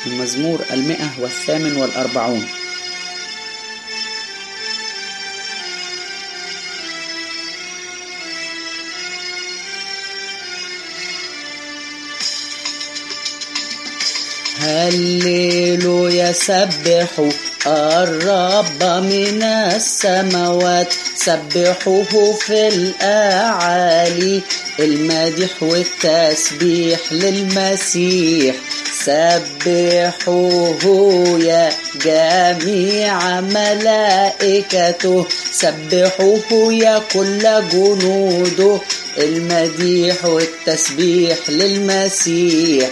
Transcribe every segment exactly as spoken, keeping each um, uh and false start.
المزمور المئة والثامن والأربعون. هللويا سبحوا الرب من السماوات، سبحوه في الأعالي، المدح والتسبيح للمسيح. سبحوه يا جميع ملائكته، سبحوه يا كل جنوده، المديح والتسبيح للمسيح.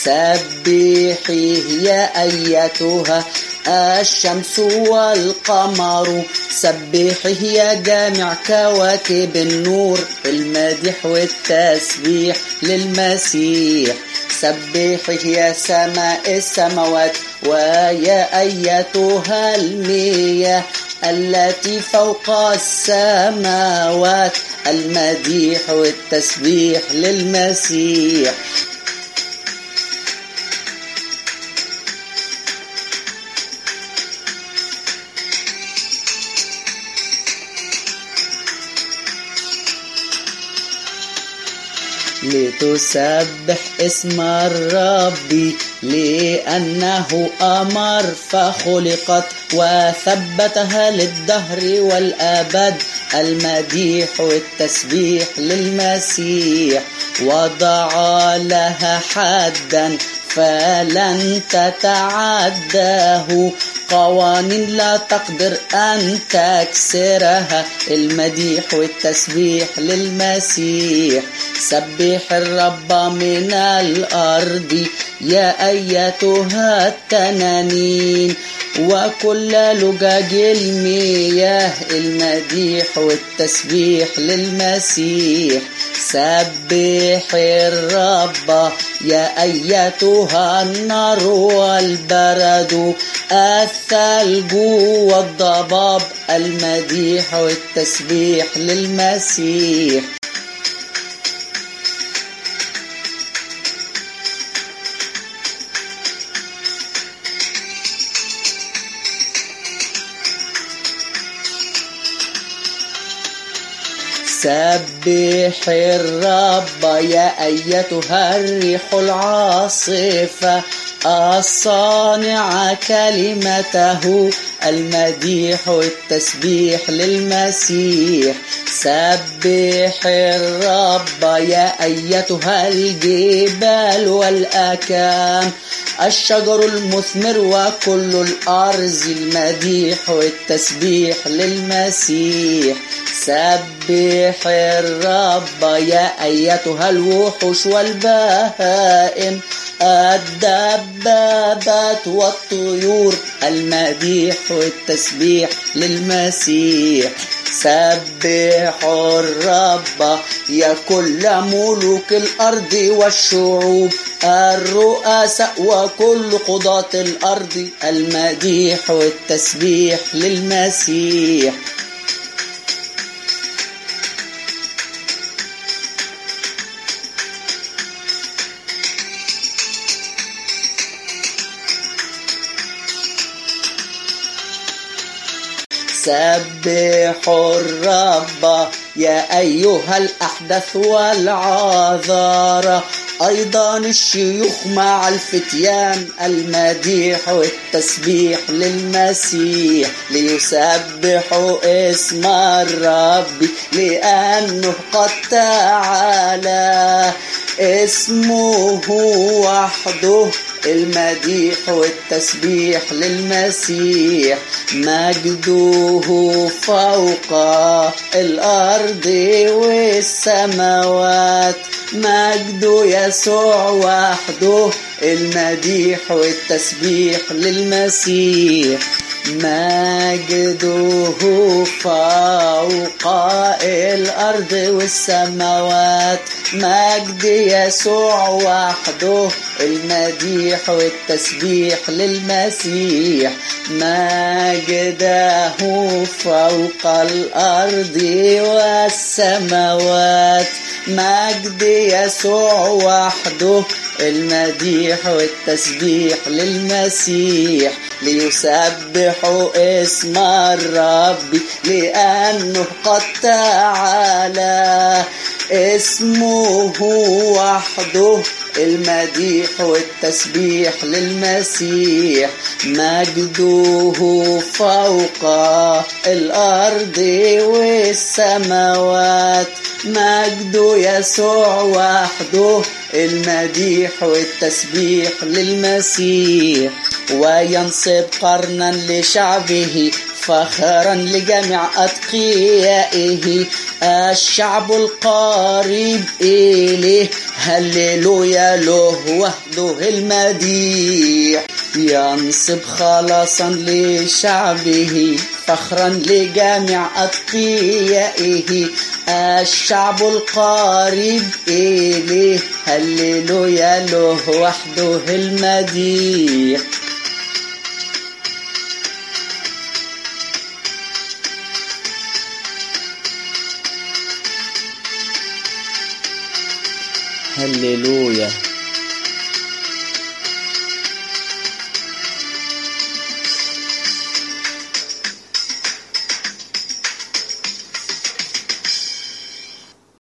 سبحيه يا أيتها الشمس والقمر، سبحيه يا جميع كواكب النور، المديح والتسبيح للمسيح. سبحيه يا سماء السماوات، ويا أيتها المياه التي فوق السماوات، المديح والتسبيح للمسيح. لتسبح اسم الرب، لأنه أمر فخلقت، وثبتها للدهر والأبد، المديح والتسبيح للمسيح. وضع لها حدا فلن تتعداه، قوانين لا تقدر أن تكسرها، المديح والتسبيح للمسيح. سبح الرب من الأرض يا أيتها التنانين، وكل لجاج المياه، المديح والتسبيح للمسيح. سبح الرب يا أيتها النار والبرد، الثلج والضباب، المديح والتسبيح للمسيح. سبح الرب يا أيتها الريح العاصفة، الصانع كلمته، المديح والتسبيح للمسيح. سبح الرب يا أيتها الجبال والأكام، الشجر المثمر وكل الأرض، المديح والتسبيح للمسيح. سبح الرب يا أيتها الوحوش والبهائم، الدبابات والطيور، المديح والتسبيح للمسيح. سبحوا الرب يا كل ملوك الأرض والشعوب، الرؤساء وكل قضاة الأرض، المديح والتسبيح للمسيح. سبحوا الرب يا أيها الأحدث والعذارى، أيضا الشيوخ مع الفتيان، المديح والتسبيح للمسيح. ليسبحوا اسم الرب لأنه قد تعالى، اسمه وحده المديح والتسبيح للمسيح. مجده فوق الأرض والسماوات، مجد يسوع وحده المديح والتسبيح للمسيح. مجده فوق الأرض والسماوات، مجد يسوع وحده المديح والتسبيح للمسيح. مجده فوق الأرض والسماوات، مجد يسوع وحده المديح والتسبيح للمسيح، ليسبحوا اسم الرب لأنه قد تعالى. اسمه وحده المديح والتسبيح للمسيح، مجده فوق الأرض والسماوات. مجد يسوع وحده المديح والتسبيح للمسيح، وينصب قرنا لشعبه فخرا لجميع أتقيائه. الشعب القريب إليه هللويا له وحده المديح. ينصب خلاصا لشعبه فخرا لجميع أتقيائه. الشعب القريب إليه هللويا له وحده المديح. هللويا.